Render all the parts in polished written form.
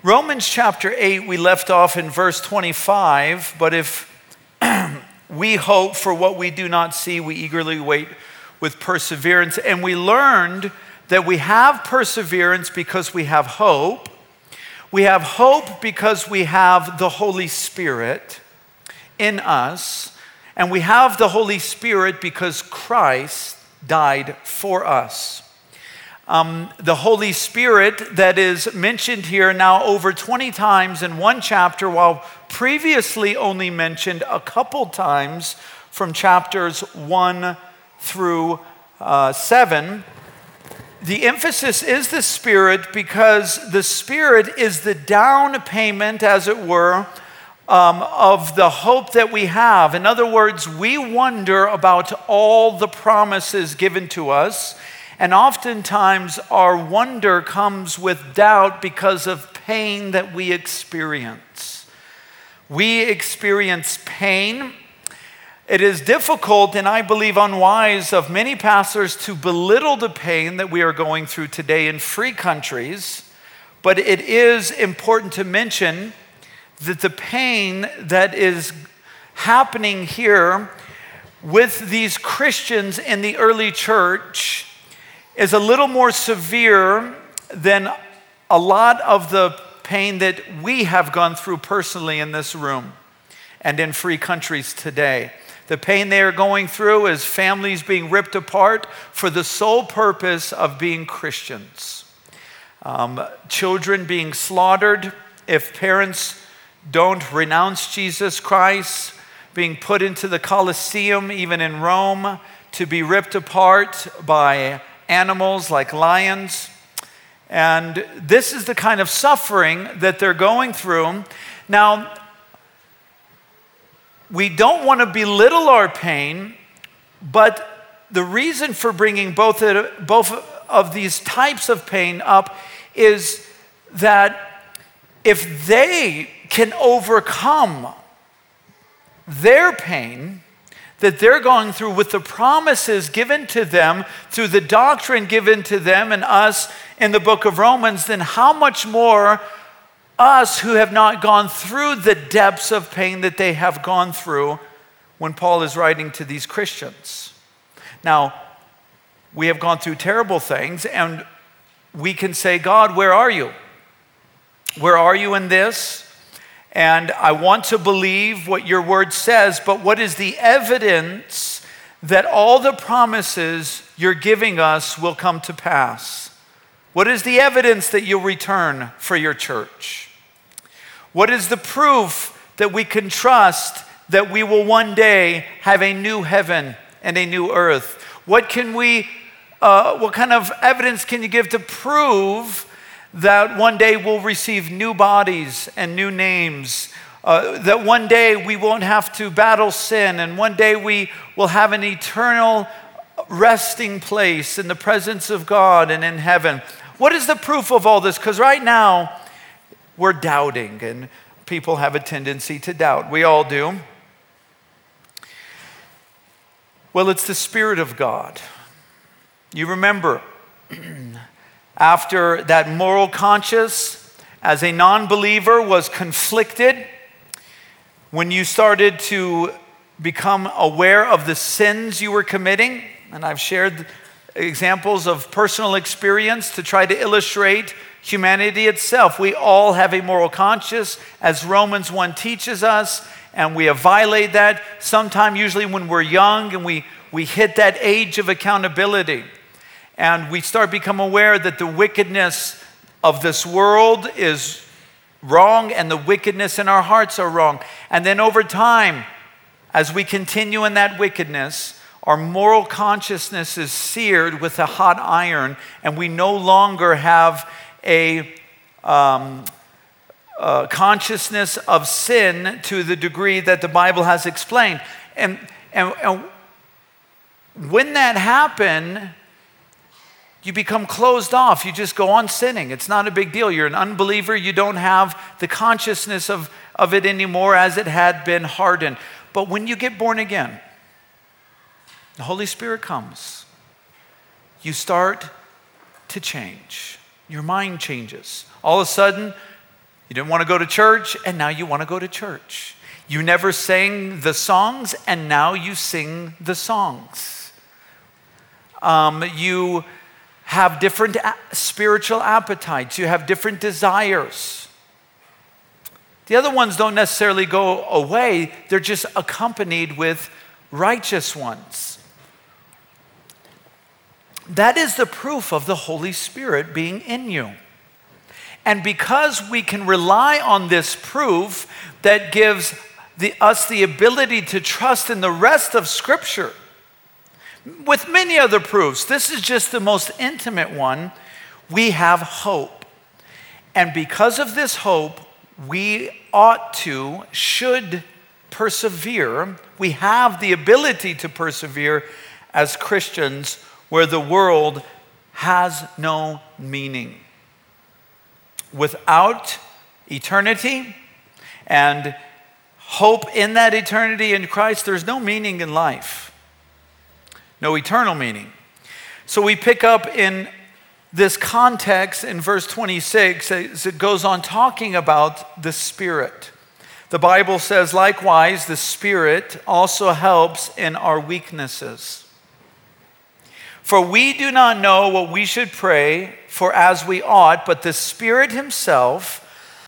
Romans chapter 8, we left off in verse 25, but if we hope for what we do not see, we eagerly wait with perseverance. And we learned that we have perseverance because we have hope. We have hope because we have the Holy Spirit in us. And we have the Holy Spirit because Christ died for us. The Holy Spirit that is mentioned here now over 20 times in one chapter, while previously only mentioned a couple times from chapters 1 through 7. The emphasis is the Spirit because the Spirit is the down payment, as it were, of the hope that we have. In other words, we wonder about all the promises given to us. And oftentimes our wonder comes with doubt because of pain that we experience. We experience pain. It is difficult and I believe unwise of many pastors to belittle the pain that we are going through today in free countries. But it is important to mention that the pain that is happening here with these Christians in the early church is a little more severe than a lot of the pain that we have gone through personally in this room and in free countries today. The pain they are going through is families being ripped apart for the sole purpose of being Christians. Children being slaughtered if parents don't renounce Jesus Christ, being put into the Colosseum, even in Rome, to be ripped apart by animals like lions. And this is the kind of suffering that they're going through. Now, we don't want to belittle our pain, but the reason for bringing both of these types of pain up is that if they can overcome their pain that they're going through with the promises given to them through the doctrine given to them and us in the book of Romans, then how much more us who have not gone through the depths of pain that they have gone through when Paul is writing to these Christians. Now, we have gone through terrible things and we can say, God, where are you? Where are you in this? And I want to believe what your word says, but what is the evidence that all the promises you're giving us will come to pass? What is the evidence that you'll return for your church? What is the proof that we can trust that we will one day have a new heaven and a new earth? What kind of evidence can you give to prove that one day we'll receive new bodies and new names, that one day we won't have to battle sin, and one day we will have an eternal resting place in the presence of God and in heaven? What is the proof of all this? Because right now, we're doubting, and people have a tendency to doubt. We all do. Well, it's the Spirit of God. You remember, after that moral conscience as a non-believer was conflicted, when you started to become aware of the sins you were committing, and I've shared examples of personal experience to try to illustrate humanity itself. We all have a moral conscience, as Romans 1 teaches us, and we have violated that sometime, usually when we're young, and we hit that age of accountability. And we start become aware that the wickedness of this world is wrong and the wickedness in our hearts are wrong. And then over time, as we continue in that wickedness, our moral consciousness is seared with a hot iron, and we no longer have a consciousness of sin to the degree that the Bible has explained. And when that happens, you become closed off. You just go on sinning. It's not a big deal. You're an unbeliever. You don't have the consciousness of it anymore as it had been hardened. But when you get born again, the Holy Spirit comes. You start to change. Your mind changes. All of a sudden, You didn't want to go to church, and now you want to go to church. You never sang the songs, and now you sing the songs. You have different spiritual appetites. You have different desires. The other ones don't necessarily go away. They're just accompanied with righteous ones. That is the proof of the Holy Spirit being in you. And because we can rely on this proof, that gives us the ability to trust in the rest of Scripture. With many other proofs, this is just the most intimate one. We have hope. And because of this hope, we should persevere. We have the ability to persevere as Christians where the world has no meaning. Without eternity and hope in that eternity in Christ, there's no meaning in life. No eternal meaning. So we pick up in this context in verse 26 as it goes on talking about the Spirit. The Bible says, likewise, the Spirit also helps in our weaknesses. For we do not know what we should pray for as we ought, but the Spirit himself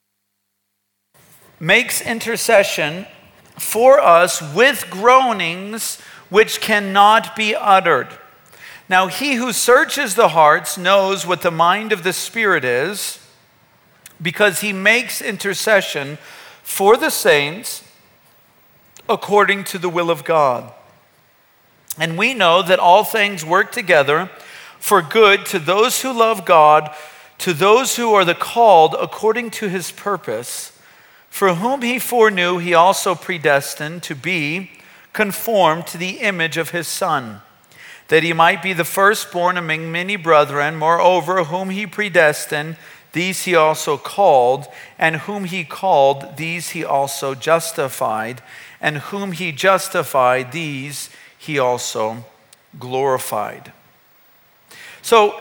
makes intercession for us with groanings which cannot be uttered. Now he who searches the hearts knows what the mind of the Spirit is, because he makes intercession for the saints according to the will of God. And we know that all things work together for good to those who love God, to those who are the called according to his purpose, for whom he foreknew, he also predestined to be conformed to the image of his Son, that he might be the firstborn among many brethren. Moreover, whom he predestined, these he also called, and whom he called, these he also justified, and whom he justified, these he also glorified. So,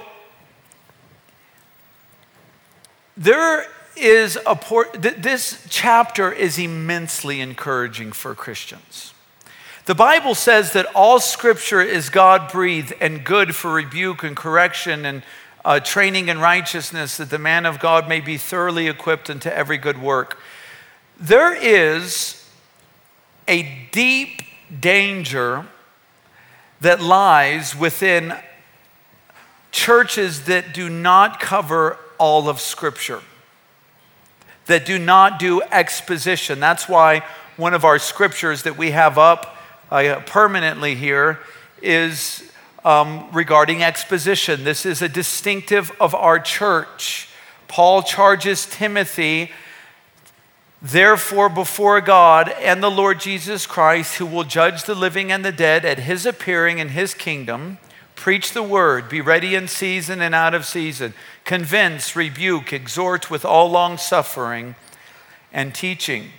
this chapter is immensely encouraging for Christians. The Bible says that all Scripture is God-breathed and good for rebuke and correction and training in righteousness, that the man of God may be thoroughly equipped unto every good work. There is a deep danger that lies within churches that do not cover all of Scripture, that do not do exposition. That's why one of our scriptures that we have up permanently here is regarding exposition. This is a distinctive of our church. Paul charges Timothy, therefore before God and the Lord Jesus Christ, who will judge the living and the dead at his appearing in his kingdom, preach the word, be ready in season and out of season, convince, rebuke, exhort with all long suffering and teaching.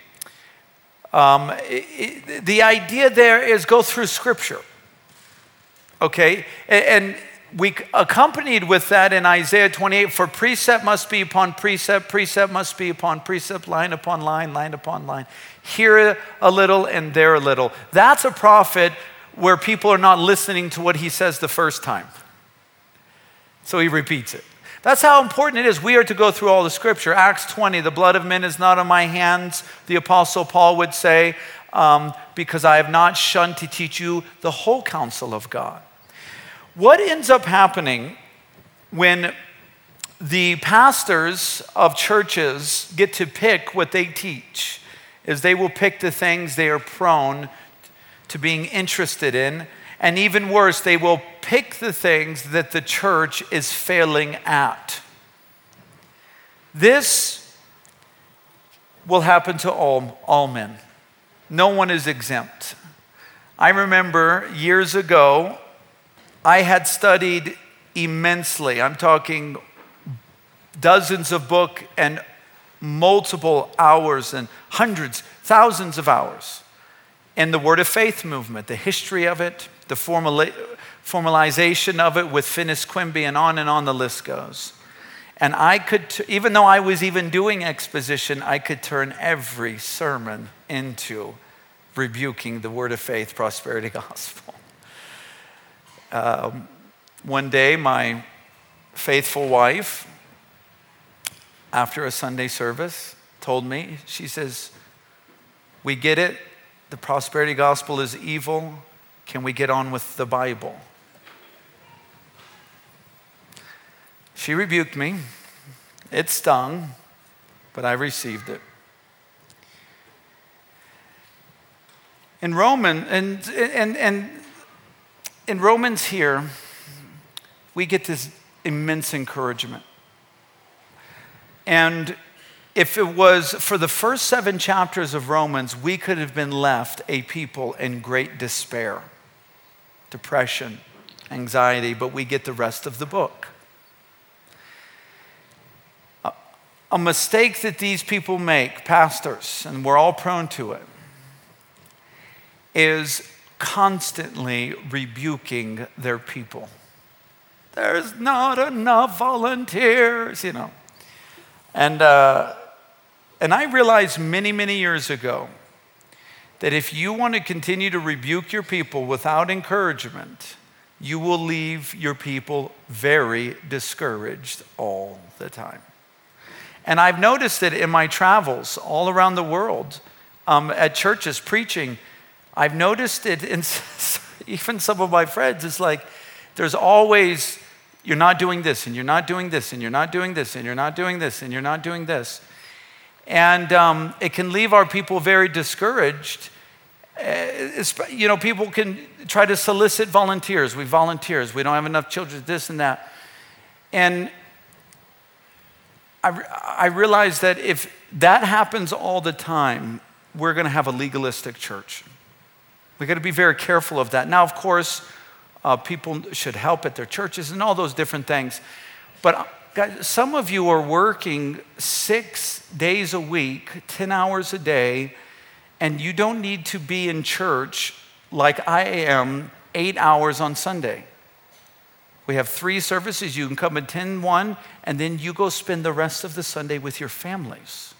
The idea there is go through Scripture, okay? And we accompanied with that in Isaiah 28, for precept must be upon precept, precept must be upon precept, line upon line, line upon line. Here a little and there a little. That's a prophet where people are not listening to what he says the first time. So he repeats it. That's how important it is. We are to go through all the Scripture. Acts 20, the blood of men is not on my hands, the Apostle Paul would say, because I have not shunned to teach you the whole counsel of God. What ends up happening when the pastors of churches get to pick what they teach is they will pick the things they are prone to being interested in, and even worse, they will pick the things that the church is failing at. This will happen to all men. No one is exempt. I remember years ago, I had studied immensely. I'm talking dozens of books and multiple hours and hundreds, thousands of hours in the Word of Faith movement, the history of it, the formalization of it with Finis Quimby, and on the list goes. And I could, even though I was even doing exposition, I could turn every sermon into rebuking the Word of Faith prosperity gospel. One day, my faithful wife, after a Sunday service, told me, she says, "We get it. The prosperity gospel is evil. Can we get on with the Bible?" She rebuked me. It stung, but I received it. In Romans here, we get this immense encouragement. And if it was for the first 7 chapters of Romans, we could have been left a people in great despair, depression, anxiety, but we get the rest of the book. A mistake that these people make, pastors, and we're all prone to it, is constantly rebuking their people. There's not enough volunteers, And I realized many, many years ago that if you want to continue to rebuke your people without encouragement, you will leave your people very discouraged all the time. And I've noticed it in my travels all around the world, at churches preaching. I've noticed it in even some of my friends. It's like there's always, you're not doing this, and you're not doing this, and you're not doing this, and you're not doing this, and you're not doing this. And it can leave our people very discouraged. People can try to solicit volunteers. We volunteers. We don't have enough children, this and that. And I realize that if that happens all the time, we're going to have a legalistic church. We've got to be very careful of that. Now, of course, people should help at their churches and all those different things. But guys, some of you are working 6 days a week, 10 hours a day, and you don't need to be in church like I am 8 hours on Sunday. We have 3 services. You can come attend one, and then you go spend the rest of the Sunday with your families.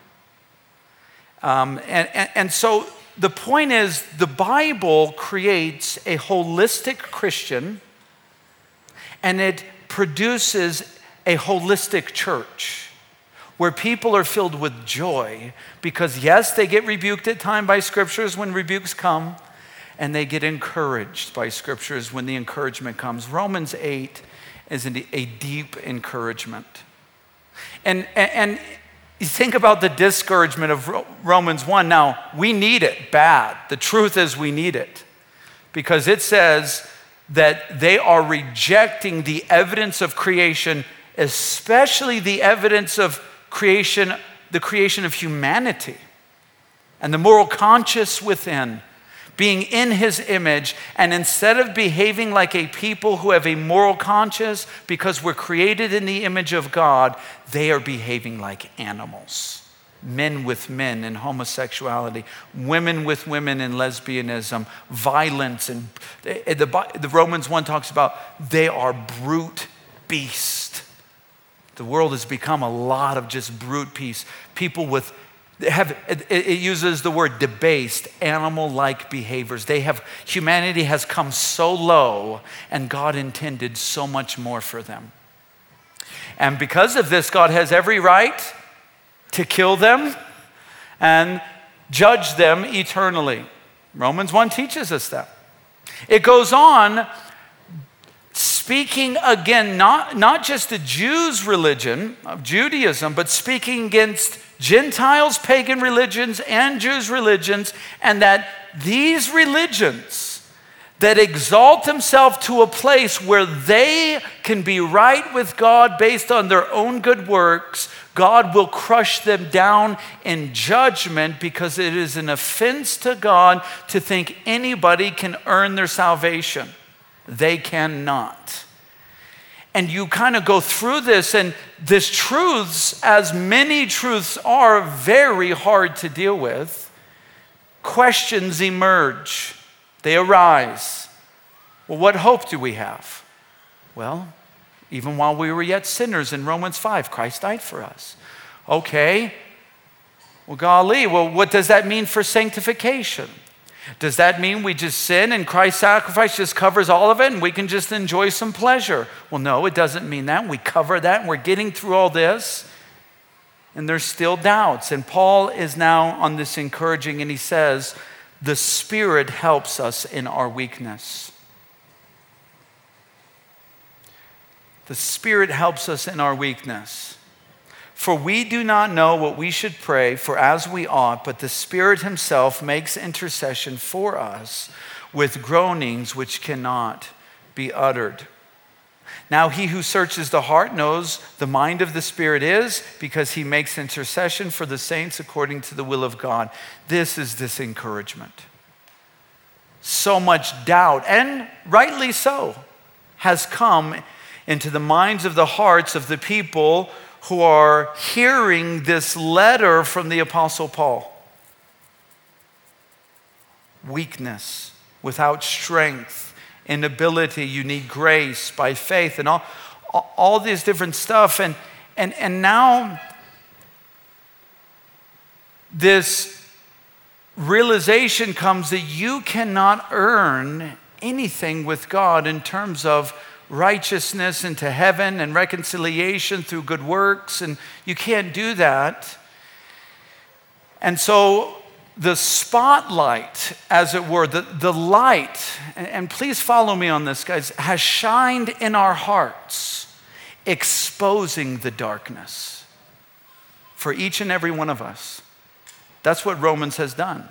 And so the point is, the Bible creates a holistic Christian, and it produces a holistic church where people are filled with joy because, yes, they get rebuked at times by scriptures when rebukes come, and they get encouraged by scriptures when the encouragement comes. Romans 8 is a deep encouragement. And you think about the discouragement of Romans 1. Now, we need it bad. The truth is we need it because it says that they are rejecting the evidence of creation, especially the evidence of creation, the creation of humanity and the moral conscience within, being in his image, and instead of behaving like a people who have a moral conscience because we're created in the image of God, they are behaving like animals. Men with men in homosexuality, women with women in lesbianism, violence, and the Romans 1 talks about they are brute beasts. The world has become a lot of just brute beasts. People with it uses the word debased, animal-like behaviors. Humanity has come so low, and God intended so much more for them. And because of this, God has every right to kill them and judge them eternally. Romans 1 teaches us that. It goes on, speaking again, not just the Jews' religion of Judaism, but speaking against Gentiles, pagan religions, and Jews' religions, and that these religions that exalt themselves to a place where they can be right with God based on their own good works, God will crush them down in judgment because it is an offense to God to think anybody can earn their salvation. They cannot. And you kind of go through this, and these truths, as many truths are, very hard to deal with. Questions emerge. They arise. Well, what hope do we have? Well, even while we were yet sinners in Romans 5, Christ died for us. Okay, well, golly, well, what does that mean for sanctification? Does that mean we just sin and Christ's sacrifice just covers all of it and we can just enjoy some pleasure? Well, no, it doesn't mean that. We cover that and we're getting through all this and there's still doubts. And Paul is now on this encouraging and he says, the Spirit helps us in our weakness. The Spirit helps us in our weakness. For we do not know what we should pray for as we ought, but the Spirit himself makes intercession for us with groanings which cannot be uttered. Now he who searches the heart knows the mind of the Spirit is, because he makes intercession for the saints according to the will of God. This is this encouragement. So much doubt, and rightly so, has come into the minds of the hearts of the people who are hearing this letter from the Apostle Paul. Weakness, without strength, inability, you need grace by faith, and all this different stuff. And now this realization comes that you cannot earn anything with God in terms of righteousness into heaven and reconciliation through good works, and you can't do that. And so the spotlight, as it were, the light, and please follow me on this, guys, has shined in our hearts, exposing the darkness for each and every one of us. That's what Romans has done.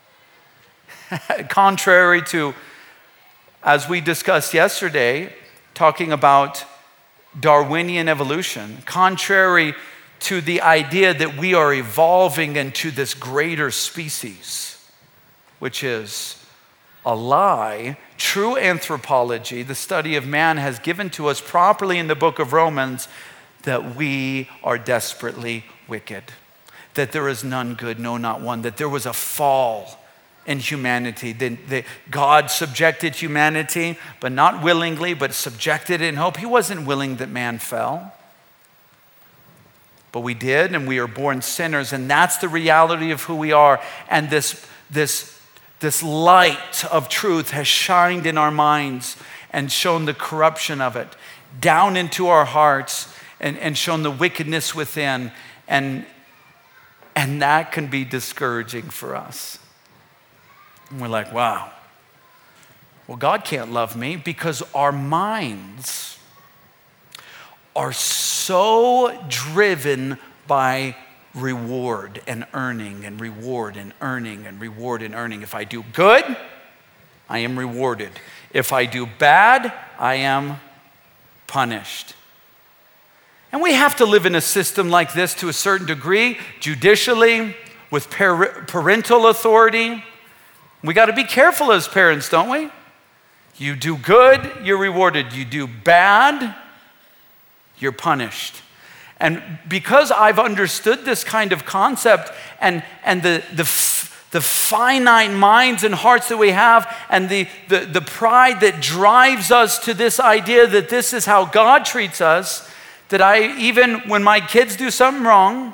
Contrary to, as we discussed yesterday, talking about Darwinian evolution, contrary to the idea that we are evolving into this greater species, which is a lie, true anthropology, the study of man, has given to us properly in the book of Romans that we are desperately wicked, that there is none good, no, not one, that there was a fall in humanity. God subjected humanity, but not willingly, but subjected in hope. He wasn't willing that man fell. But we did, and we are born sinners, and that's the reality of who we are. And this light of truth has shined in our minds and shown the corruption of it down into our hearts and shown the wickedness within. And that can be discouraging for us. And we're like, wow, well, God can't love me, because our minds are so driven by reward and earning and reward and earning and reward and earning. If I do good, I am rewarded. If I do bad, I am punished. And we have to live in a system like this to a certain degree, judicially, with parental authority. We got to be careful as parents, don't we? You do good, you're rewarded. You do bad, you're punished. And because I've understood this kind of concept and the finite minds and hearts that we have, and the pride that drives us to this idea that this is how God treats us, that even when my kids do something wrong,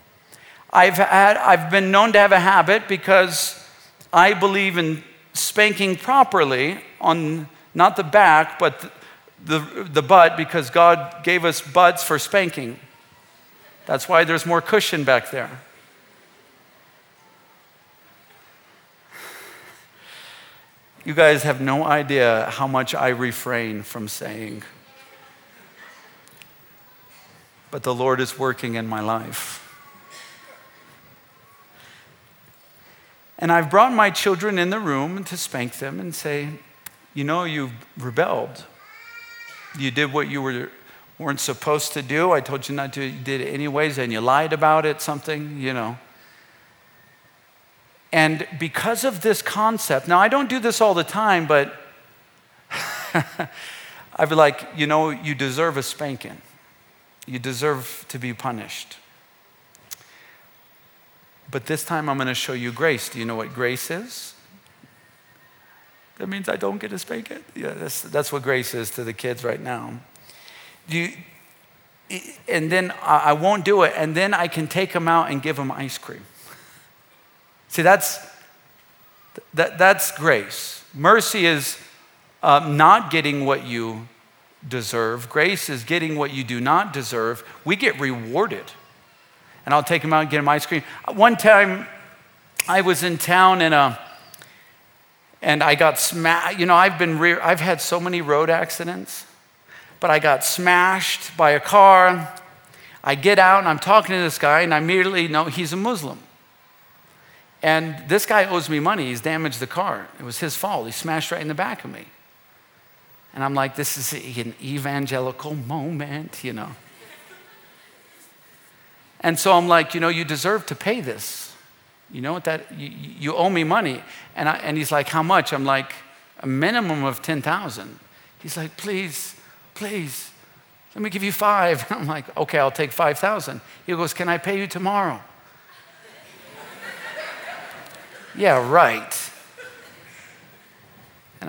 I've been known to have a habit, because I believe in spanking properly on not the back, but the butt, because God gave us butts for spanking. That's why there's more cushion back there. You guys have no idea how much I refrain from saying. But the Lord is working in my life. And I've brought my children in the room to spank them and say, you know, you've rebelled. You did what you weren't supposed to do. I told you not to, you did it anyways, and you lied about it, something, you know. And because of this concept, now I don't do this all the time, but I'd be like, you know, you deserve a spanking. You deserve to be punished. But this time I'm going to show you grace. Do you know what grace is? That means I don't get a spanking. Yeah, that's what grace is to the kids right now. and then I won't do it, and then I can take them out and give them ice cream. See, that's grace. Mercy is not getting what you deserve. Grace is getting what you do not deserve. We get rewarded. And I'll take them out and get them ice cream. One time, I was in town and I got smashed. I've had so many road accidents, but I got smashed by a car. I get out and I'm talking to this guy and I immediately know he's a Muslim. And this guy owes me money. He's damaged the car. It was his fault. He smashed right in the back of me. And I'm like, this is an evangelical moment, And so I'm like, you deserve to pay this. You know what you owe me money. And he's like, how much? I'm like, a minimum of 10,000. He's like, please, let me give you 5. I'm like, okay, I'll take 5,000. He goes, can I pay you tomorrow? Yeah, right. And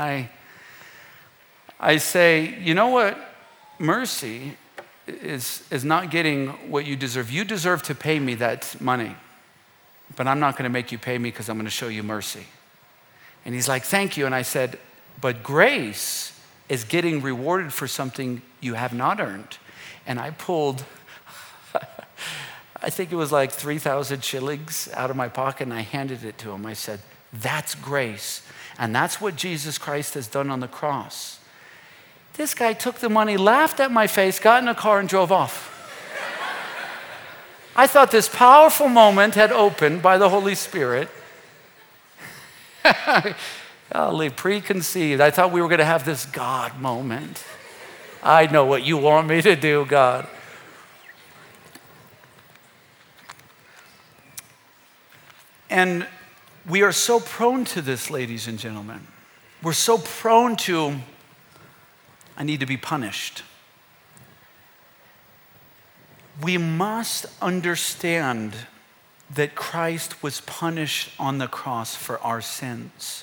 I say, you know what? Mercy is not getting what you deserve. You deserve to pay me that money, but I'm not going to make you pay me because I'm going to show you mercy. And he's like, thank you. And I said, but grace is getting rewarded for something you have not earned. And I pulled, I think it was like 3,000 shillings out of my pocket, and I handed it to him. I said, that's grace. And that's what Jesus Christ has done on the cross. This guy took the money, laughed at my face, got in a car, and drove off. I thought this powerful moment had opened by the Holy Spirit. Golly, preconceived. I thought we were going to have this God moment. I know what you want me to do, God. And we are so prone to this, ladies and gentlemen. We're so prone to, I need to be punished. We must understand that Christ was punished on the cross for our sins.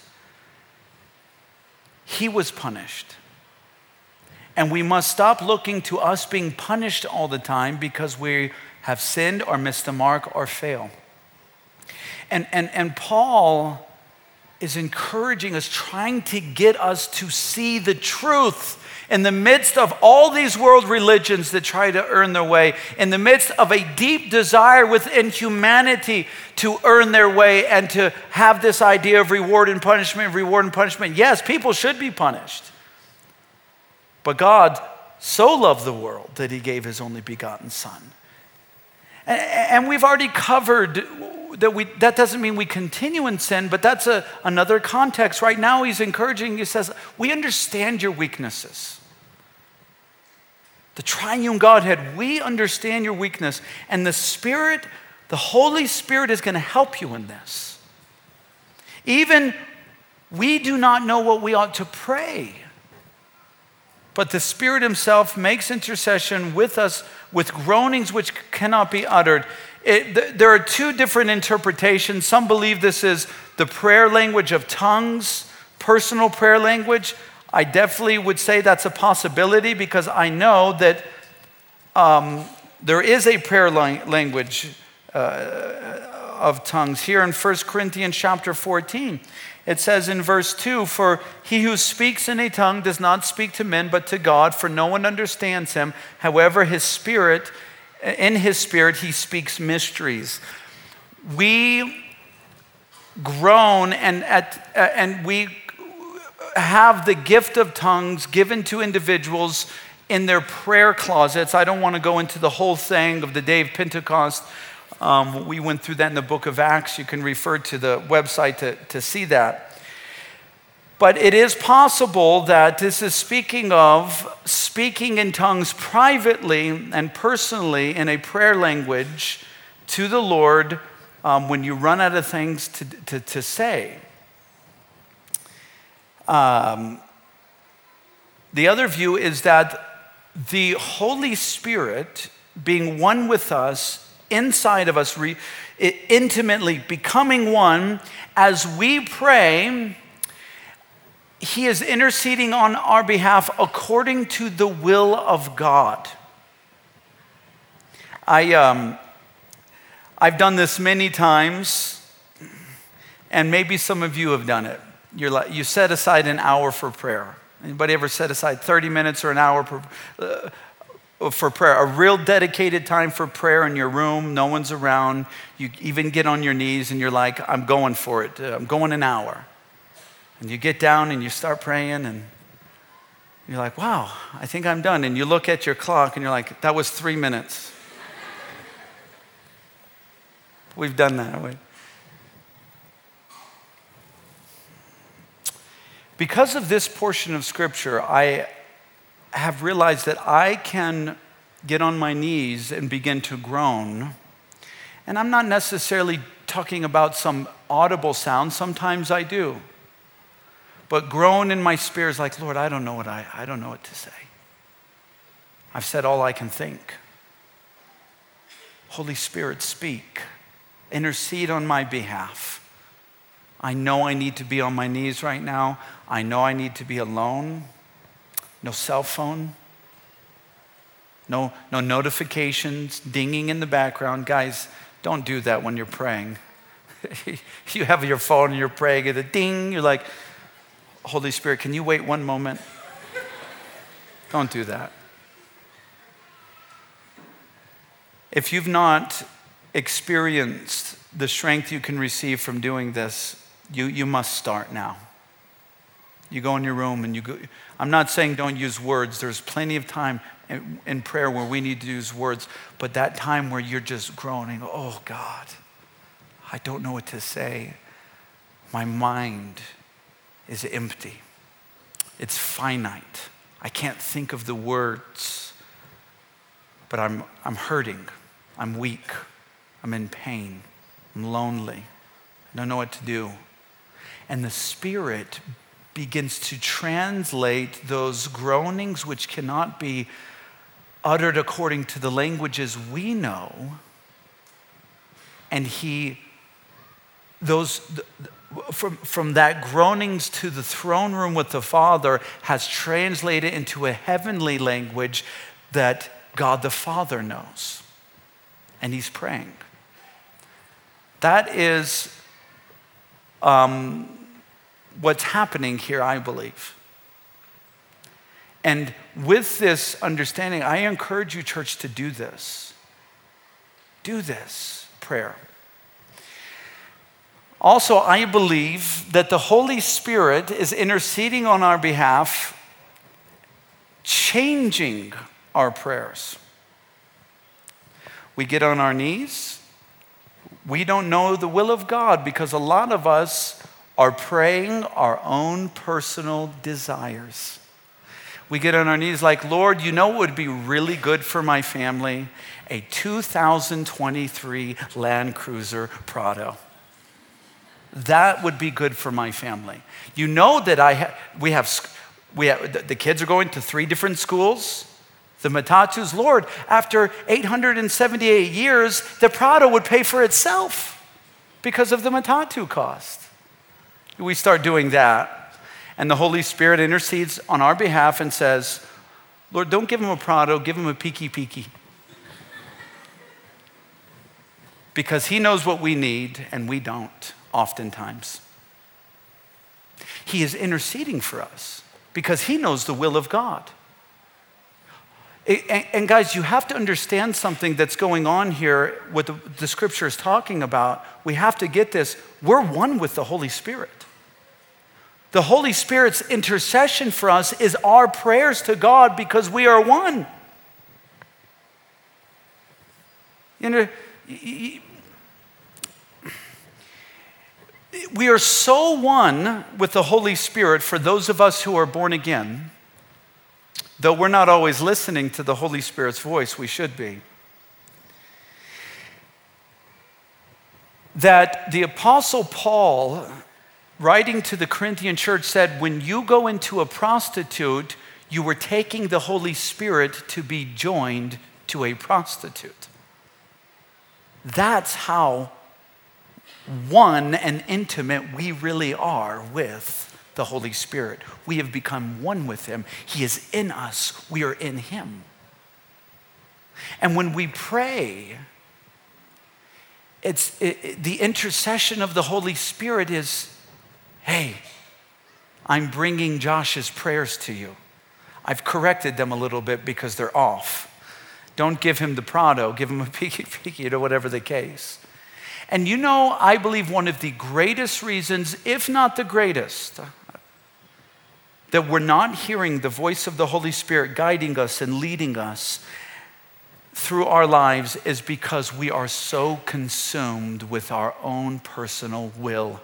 He was punished. And we must stop looking to us being punished all the time because we have sinned or missed the mark or fail. And Paul is encouraging us, trying to get us to see the truth in the midst of all these world religions that try to earn their way, in the midst of a deep desire within humanity to earn their way and to have this idea of reward and punishment. Yes, people should be punished. But God so loved the world that he gave his only begotten Son. And we've already covered that doesn't mean we continue in sin, but that's another context. Right now he's encouraging, he says, we understand your weaknesses. The triune Godhead, we understand your weakness. And the Spirit, the Holy Spirit is going to help you in this. Even we do not know what we ought to pray, but the Spirit himself makes intercession with us with groanings which cannot be uttered. There are two different interpretations. Some believe this is the prayer language of tongues, personal prayer language. I definitely would say that's a possibility because I know that there is a prayer language of tongues. Here in 1 Corinthians chapter 14, it says in verse 2, for he who speaks in a tongue does not speak to men but to God, for no one understands him. However, in his spirit he speaks mysteries. We groan and we have the gift of tongues given to individuals in their prayer closets. I don't want to go into the whole thing of the day of Pentecost. We went through that in the book of Acts. You can refer to the website to see that. But it is possible that this is speaking of speaking in tongues privately and personally in a prayer language to the Lord when you run out of things to say. The other view is that the Holy Spirit, being one with us, inside of us, intimately becoming one, as we pray, he is interceding on our behalf according to the will of God. I've done this many times, and maybe some of you have done it. You set aside an hour for prayer. Anybody ever set aside 30 minutes or an hour for prayer? A real dedicated time for prayer in your room, no one's around. You even get on your knees and you're like, I'm going for it. I'm going an hour. And you get down and you start praying and you're like, wow, I think I'm done. And you look at your clock and you're like, that was 3 minutes. We've done that, haven't we? Because of this portion of Scripture, I have realized that I can get on my knees and begin to groan. And I'm not necessarily talking about some audible sound. Sometimes I do. But groan in my spirit is like, Lord, I don't know what to say. I've said all I can think. Holy Spirit, speak. Intercede on my behalf. I know I need to be on my knees right now. I know I need to be alone. No cell phone. No notifications dinging in the background. Guys, don't do that when you're praying. You have your phone and you're praying and a ding. You're like, Holy Spirit, can you wait one moment? Don't do that. If you've not experienced the strength you can receive from doing this, you must start now. You go in your room and you go. I'm not saying don't use words. There's plenty of time in prayer where we need to use words, but that time where you're just groaning, oh God, I don't know what to say. My mind is empty. It's finite. I can't think of the words, but I'm hurting. I'm weak. I'm in pain. I'm lonely. I don't know what to do. And the Spirit begins to translate those groanings, which cannot be uttered according to the languages we know. And from that groanings to the throne room with the Father has translated into a heavenly language that God the Father knows. And he's praying. That is what's happening here, I believe. And with this understanding, I encourage you, church, to do this. Do this prayer. Also, I believe that the Holy Spirit is interceding on our behalf, changing our prayers. We get on our knees. We don't know the will of God because a lot of us are praying our own personal desires. We get on our knees like, Lord, you know what would be really good for my family? A 2023 Land Cruiser Prado. That would be good for my family. You know that we have the kids are going to 3 different schools. The Matatus, Lord, after 878 years, the Prado would pay for itself because of the Matatu cost. We start doing that, and the Holy Spirit intercedes on our behalf and says, Lord, don't give him a Prado, give him a Piki. Because he knows what we need, and we don't, oftentimes. He is interceding for us because he knows the will of God. And guys, you have to understand something that's going on here, what the scripture is talking about. We have to get this. We're one with the Holy Spirit. The Holy Spirit's intercession for us is our prayers to God because we are one. You know, we are so one with the Holy Spirit for those of us who are born again. Though we're not always listening to the Holy Spirit's voice, we should be. That the Apostle Paul, writing to the Corinthian church, said, when you go into a prostitute, you were taking the Holy Spirit to be joined to a prostitute. That's how one and intimate we really are with the Holy Spirit. We have become one with him. He is in us. We are in him. And when we pray, the intercession of the Holy Spirit is, hey, I'm bringing Josh's prayers to you. I've corrected them a little bit because they're off. Don't give him the Prado, give him a peeky, whatever the case. And I believe one of the greatest reasons, if not the greatest, that we're not hearing the voice of the Holy Spirit guiding us and leading us through our lives is because we are so consumed with our own personal will.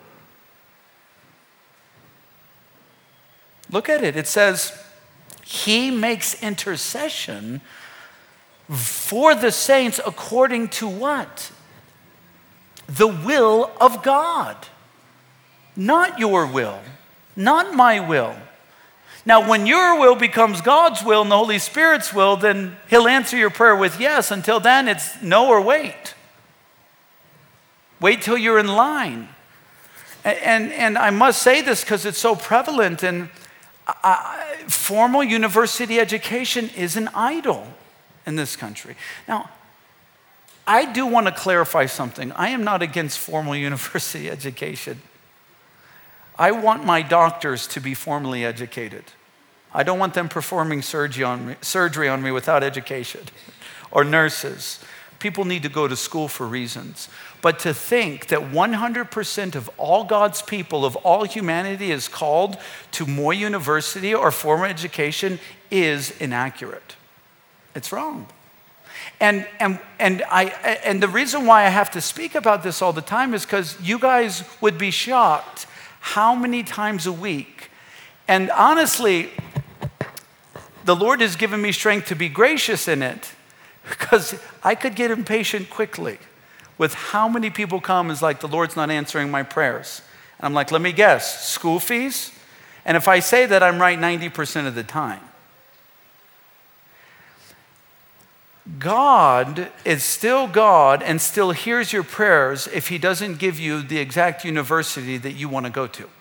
Look at it. It says, he makes intercession for the saints according to what? The will of God. Not your will, not my will. Now, when your will becomes God's will and the Holy Spirit's will, then he'll answer your prayer with yes. Until then, it's no or wait. Wait till you're in line. And I must say this because it's so prevalent. And formal university education is an idol in this country. Now, I do want to clarify something. I am not against formal university education. I want my doctors to be formally educated. I don't want them performing surgery on me without education, or nurses. People need to go to school for reasons. But to think that 100% of all God's people, of all humanity, is called to more university or formal education is inaccurate. It's wrong. And the reason why I have to speak about this all the time is because you guys would be shocked how many times a week. And honestly, the Lord has given me strength to be gracious in it because I could get impatient quickly with how many people come is like, the Lord's not answering my prayers. And I'm like, let me guess, school fees? And if I say that, I'm right 90% of the time. God is still God and still hears your prayers if he doesn't give you the exact university that you want to go to.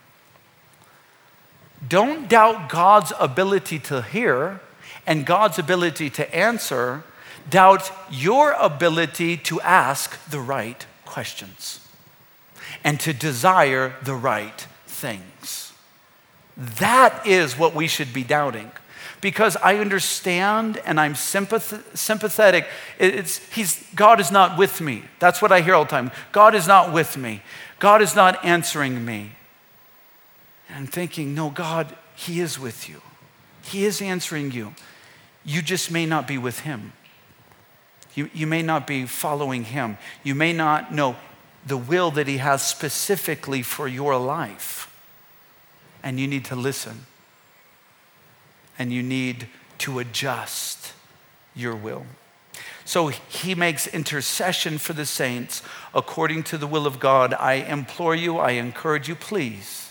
Don't doubt God's ability to hear and God's ability to answer. Doubt your ability to ask the right questions and to desire the right things. That is what we should be doubting. Because I understand and I'm sympathetic. God is not with me. That's what I hear all the time. God is not with me. God is not answering me. And I'm thinking, no, God, he is with you. He is answering you. You just may not be with him. You may not be following him. You may not know the will that he has specifically for your life. And you need to listen. And you need to adjust your will. So he makes intercession for the saints according to the will of God. I implore you, I encourage you, please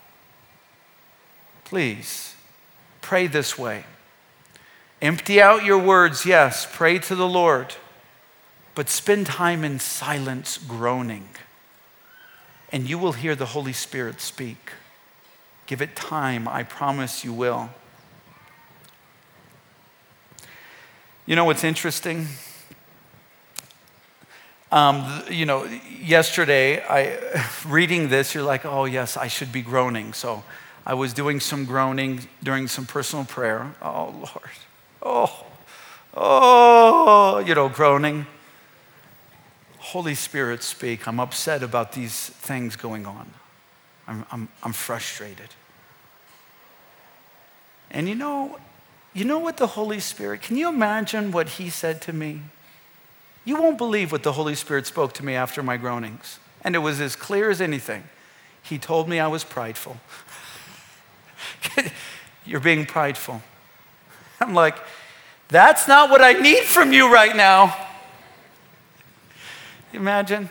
pray this way. Empty out your words, yes, pray to the Lord, but spend time in silence groaning, and you will hear the Holy Spirit speak. Give it time, I promise you will. You know what's interesting? Yesterday, reading this, you're like, oh yes, I should be groaning. So I was doing some groaning during some personal prayer. Oh Lord, groaning. Holy Spirit, speak. I'm upset about these things going on. I'm frustrated. And you know what the Holy Spirit, can you imagine what he said to me? You won't believe what the Holy Spirit spoke to me after my groanings. And it was as clear as anything. He told me I was prideful. You're being prideful. I'm like, that's not what I need from you right now. Imagine.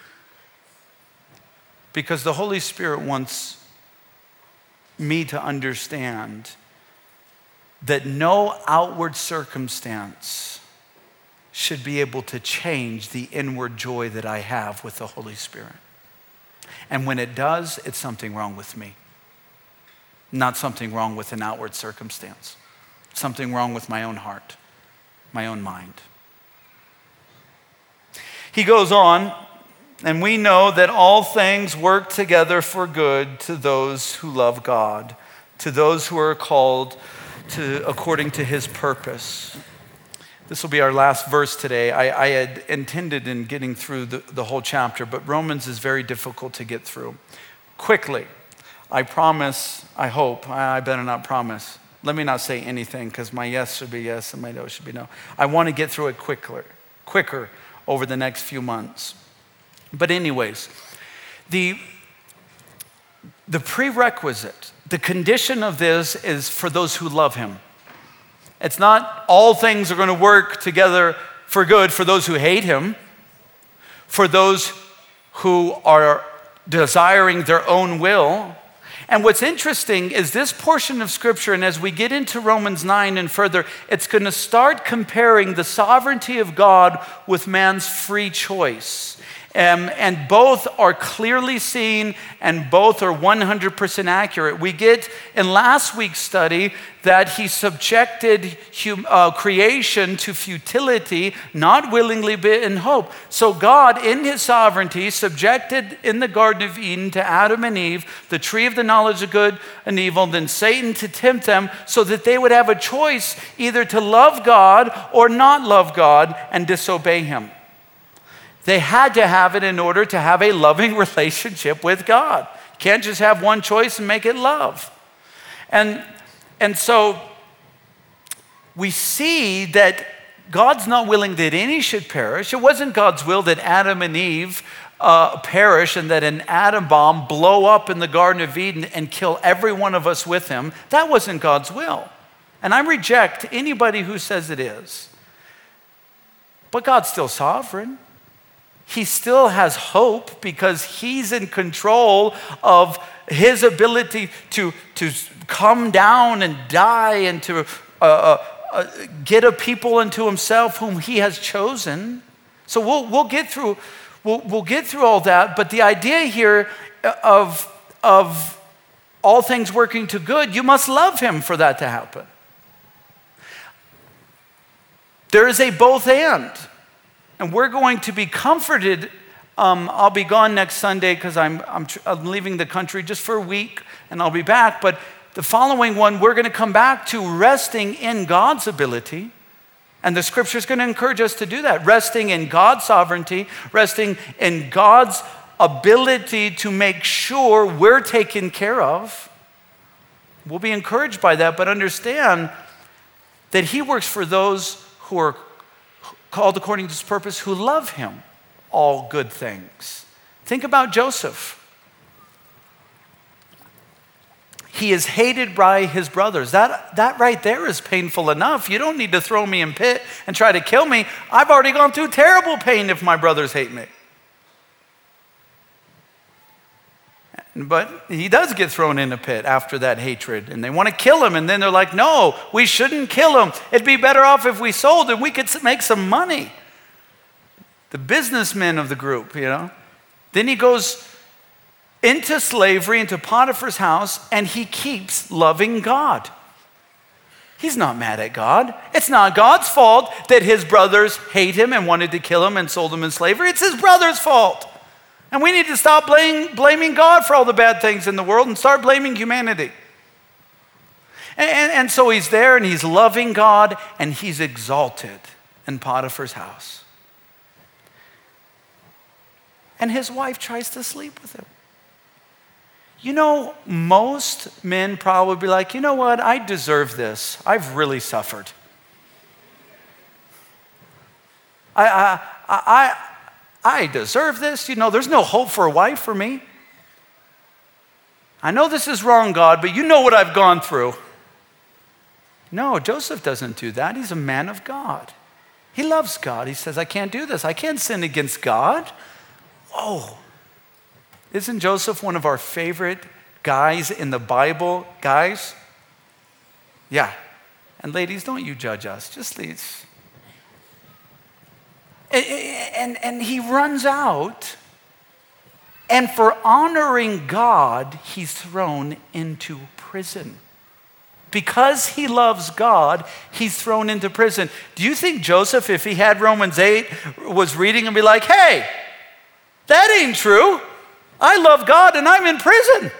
Because the Holy Spirit wants me to understand that no outward circumstance should be able to change the inward joy that I have with the Holy Spirit. And when it does, it's something wrong with me. not something wrong with an outward circumstance, something wrong with my own heart, my own mind. He goes on, and we know that all things work together for good to those who love God, to those who are called according to his purpose. This will be our last verse today. I had intended in getting through the whole chapter, but Romans is very difficult to get through. Quickly, I promise, I hope, I better not promise. Let me not say anything because my yes should be yes and my no should be no. I want to get through it quicker over the next few months. But anyways, the prerequisite, the condition of this is for those who love him. It's not all things are going to work together for good for those who hate him, for those who are desiring their own will. And what's interesting is this portion of Scripture, and as we get into Romans 9 and further, it's going to start comparing the sovereignty of God with man's free choice. And both are clearly seen and both are 100% accurate. We get in last week's study that he subjected creation to futility, not willingly but in hope. So God, in his sovereignty, subjected in the Garden of Eden to Adam and Eve the tree of the knowledge of good and evil, then Satan to tempt them so that they would have a choice either to love God or not love God and disobey him. They had to have it in order to have a loving relationship with God. You can't just have one choice and make it love. And so we see that God's not willing that any should perish. It wasn't God's will that Adam and Eve perish and that an atom bomb blow up in the Garden of Eden and kill every one of us with him. That wasn't God's will. And I reject anybody who says it is. But God's still sovereign. He still has hope because he's in control of his ability to come down and die and to get a people unto himself whom he has chosen. So we'll get through all that. But the idea here of all things working to good, you must love him for that to happen. There is a both and. And we're going to be comforted. I'll be gone next Sunday because I'm leaving the country just for a week, and I'll be back. But the following one, we're going to come back to resting in God's ability. And the Scripture is going to encourage us to do that. Resting in God's sovereignty, resting in God's ability to make sure we're taken care of. We'll be encouraged by that, but understand that he works for those who are called according to his purpose, who love him, all good things. Think about Joseph. He is hated by his brothers. That right there is painful enough. You don't need to throw me in pit and try to kill me. I've already gone through terrible pain if my brothers hate me. But he does get thrown in a pit after that hatred, and they want to kill him, and then they're like, no, we shouldn't kill him. It'd be better off if we sold him. We could make some money. The businessmen of the group, Then he goes into slavery, into Potiphar's house, and he keeps loving God. He's not mad at God. It's not God's fault that his brothers hate him and wanted to kill him and sold him in slavery. It's his brother's fault. And we need to stop blaming God for all the bad things in the world and start blaming humanity. And so he's there and he's loving God and he's exalted in Potiphar's house. And his wife tries to sleep with him. Most men probably be like, you know what? I deserve this. I've really suffered. I deserve this. There's no hope for a wife for me. I know this is wrong, God, but you know what I've gone through. No, Joseph doesn't do that. He's a man of God. He loves God. He says, I can't do this. I can't sin against God. Whoa. Isn't Joseph one of our favorite guys in the Bible? Guys? Yeah. And ladies, don't you judge us. Just please. And he runs out, and for honoring God, he's thrown into prison. prison. Because he loves God, he's thrown into prison. Do you think Joseph, if he had Romans 8, was reading and be like, hey, that ain't true. I love God and I'm in prison.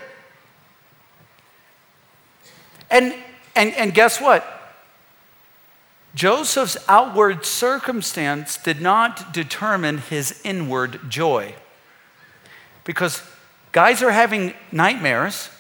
And guess what? Joseph's outward circumstance did not determine his inward joy. Because guys are having nightmares,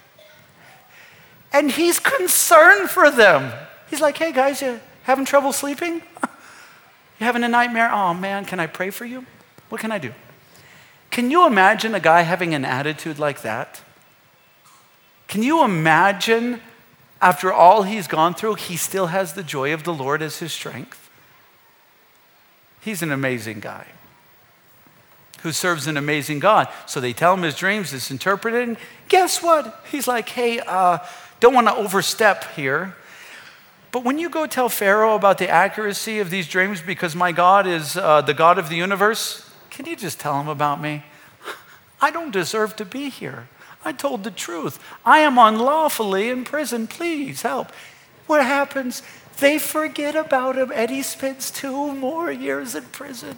and he's concerned for them. He's like, hey guys, you having trouble sleeping? You having a nightmare? Oh man, can I pray for you? What can I do? Can you imagine a guy having an attitude like that? Can you imagine after all he's gone through, he still has the joy of the Lord as his strength? He's an amazing guy who serves an amazing God. So they tell him his dreams, it's interpreted, and guess what? He's like, hey, don't want to overstep here, but when you go tell Pharaoh about the accuracy of these dreams because my God is the God of the universe, can you just tell him about me? I don't deserve to be here. I told the truth. I am unlawfully in prison. Please help. What happens? They forget about him and he spends 2 more years in prison.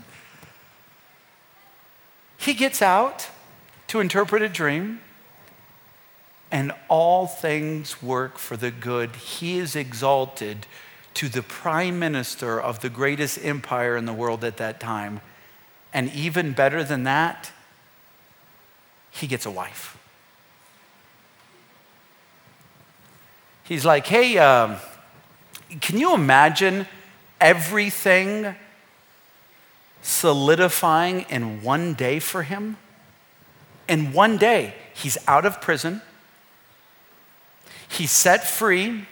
He gets out to interpret a dream, and all things work for the good. He is exalted to the prime minister of the greatest empire in the world at that time. And even better than that, he gets a wife. He's like, hey, can you imagine everything solidifying in one day for him? In one day, he's out of prison. He's set free.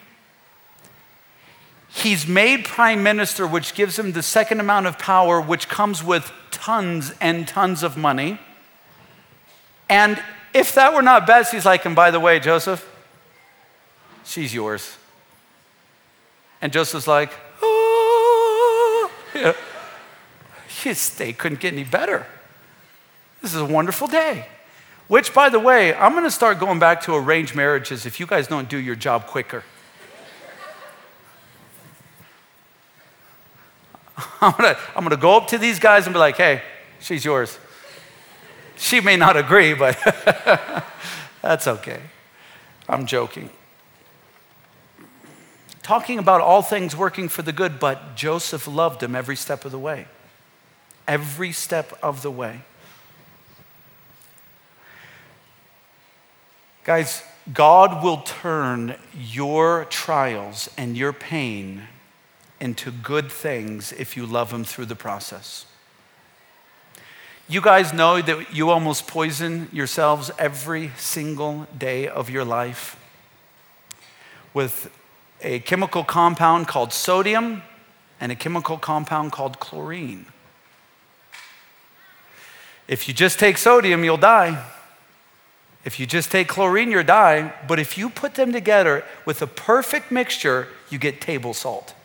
He's made prime minister, which gives him the second amount of power, which comes with tons and tons of money. And if that were not best, he's like, and by the way, Joseph, she's yours. And Joseph's like, oh. Yeah. His day couldn't get any better. This is a wonderful day. Which, by the way, I'm going to start going back to arranged marriages if you guys don't do your job quicker. I'm going to go up to these guys and be like, hey, she's yours. She may not agree, but that's okay. I'm joking. Talking about all things working for the good, but Joseph loved him every step of the way. Every step of the way. Guys, God will turn your trials and your pain into good things if you love him through the process. You guys know that you almost poison yourselves every single day of your life with a chemical compound called sodium and a chemical compound called chlorine. If you just take sodium, you'll die. If you just take chlorine, you'll die. But if you put them together with a perfect mixture, you get table salt.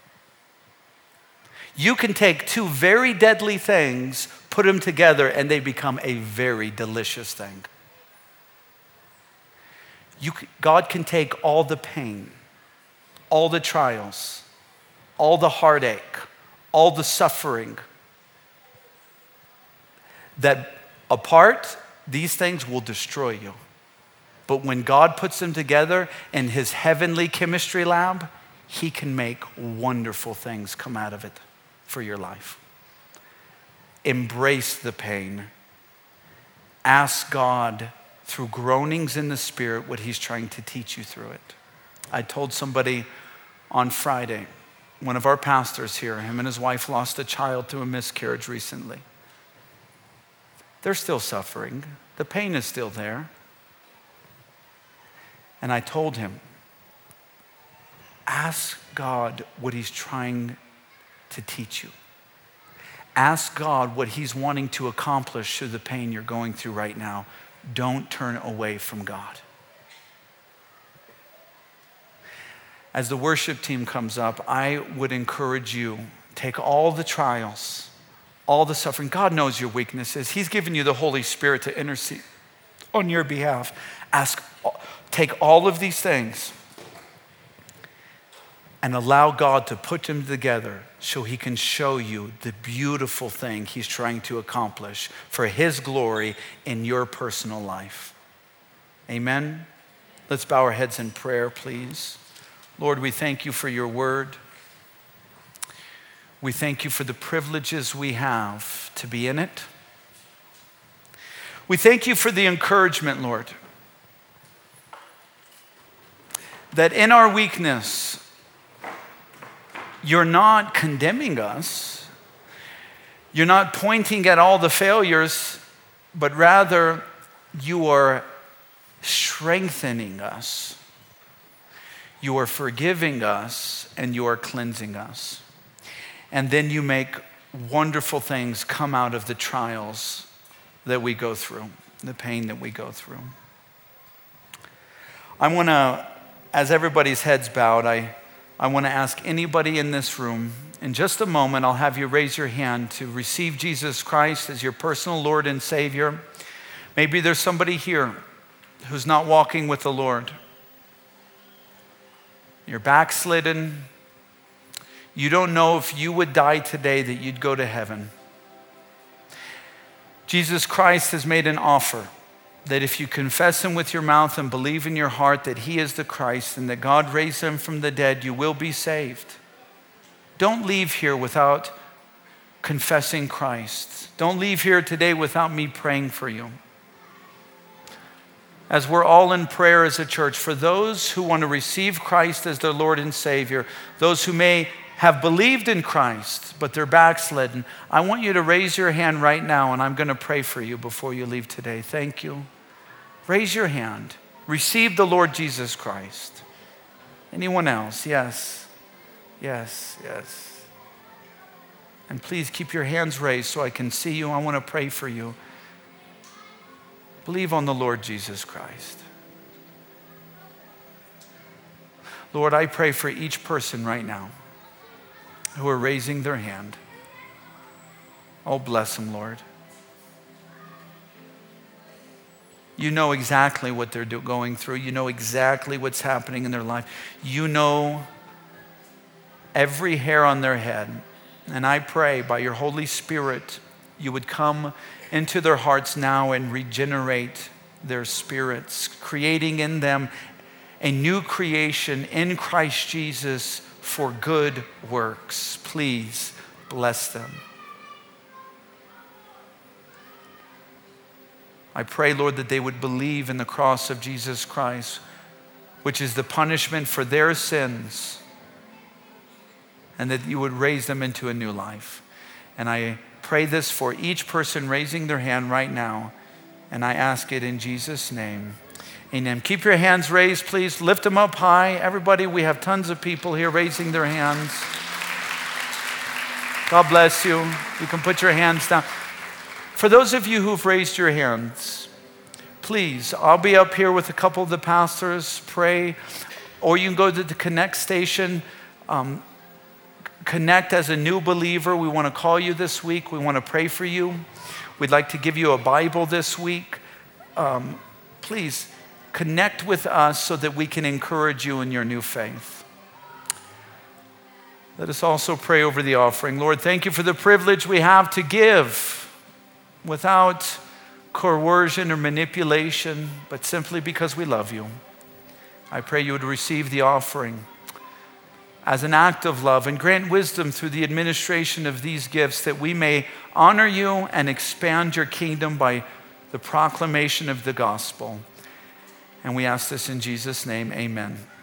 You can take 2 very deadly things, put them together, and they become a very delicious thing. God can take all the pain, all the trials, all the heartache, all the suffering, that apart, these things will destroy you. But when God puts them together in his heavenly chemistry lab, he can make wonderful things come out of it for your life. Embrace the pain. Ask God through groanings in the spirit what he's trying to teach you through it. I told somebody on Friday, one of our pastors here, him and his wife lost a child to a miscarriage recently. They're still suffering. The pain is still there. And I told him, ask God what he's trying to teach you. Ask God what he's wanting to accomplish through the pain you're going through right now. Don't turn away from God. As the worship team comes up, I would encourage you, take all the trials, all the suffering. God knows your weaknesses. He's given you the Holy Spirit to intercede on your behalf. Take all of these things and allow God to put them together so he can show you the beautiful thing he's trying to accomplish for his glory in your personal life. Amen? Let's bow our heads in prayer, please. Lord, we thank you for your word. We thank you for the privileges we have to be in it. We thank you for the encouragement, Lord, that in our weakness, you're not condemning us. You're not pointing at all the failures, but rather you are strengthening us. You are forgiving us and you are cleansing us. And then you make wonderful things come out of the trials that we go through, the pain that we go through. I want to, as everybody's heads bowed, I want to ask anybody in this room, in just a moment, I'll have you raise your hand to receive Jesus Christ as your personal Lord and Savior. Maybe there's somebody here who's not walking with the Lord. You're backslidden. You don't know if you would die today that you'd go to heaven. Jesus Christ has made an offer that if you confess him with your mouth and believe in your heart that he is the Christ and that God raised him from the dead, you will be saved. Don't leave here without confessing Christ. Don't leave here today without me praying for you. As we're all in prayer as a church, for those who want to receive Christ as their Lord and Savior, those who may have believed in Christ, but they're backslidden, I want you to raise your hand right now, and I'm going to pray for you before you leave today. Thank you. Raise your hand. Receive the Lord Jesus Christ. Anyone else? Yes. Yes, yes. And please keep your hands raised so I can see you. I want to pray for you. Believe on the Lord Jesus Christ. Lord, I pray for each person right now who are raising their hand. Oh, bless them, Lord. You know exactly what they're going through. You know exactly what's happening in their life. You know every hair on their head. And I pray by your Holy Spirit, you would come into their hearts now and regenerate their spirits, creating in them a new creation in Christ Jesus for good works. Please bless them. I pray, Lord, that they would believe in the cross of Jesus Christ, which is the punishment for their sins, and that you would raise them into a new life. And I pray this for each person raising their hand right now, and I ask it in Jesus' name. Amen. Keep your hands raised, please. Lift them up high. Everybody, we have tons of people here raising their hands. God bless you. You can put your hands down. For those of you who've raised your hands, please, I'll be up here with a couple of the pastors, pray, or you can go to the Connect station. Connect as a new believer. We want to call you this week. We want to pray for you. We'd like to give you a Bible this week. Please connect with us so that we can encourage you in your new faith. Let us also pray over the offering. Lord, thank you for the privilege we have to give without coercion or manipulation, but simply because we love you. I pray you would receive the offering as an act of love and grant wisdom through the administration of these gifts that we may honor you and expand your kingdom by the proclamation of the gospel. And we ask this in Jesus' name, amen.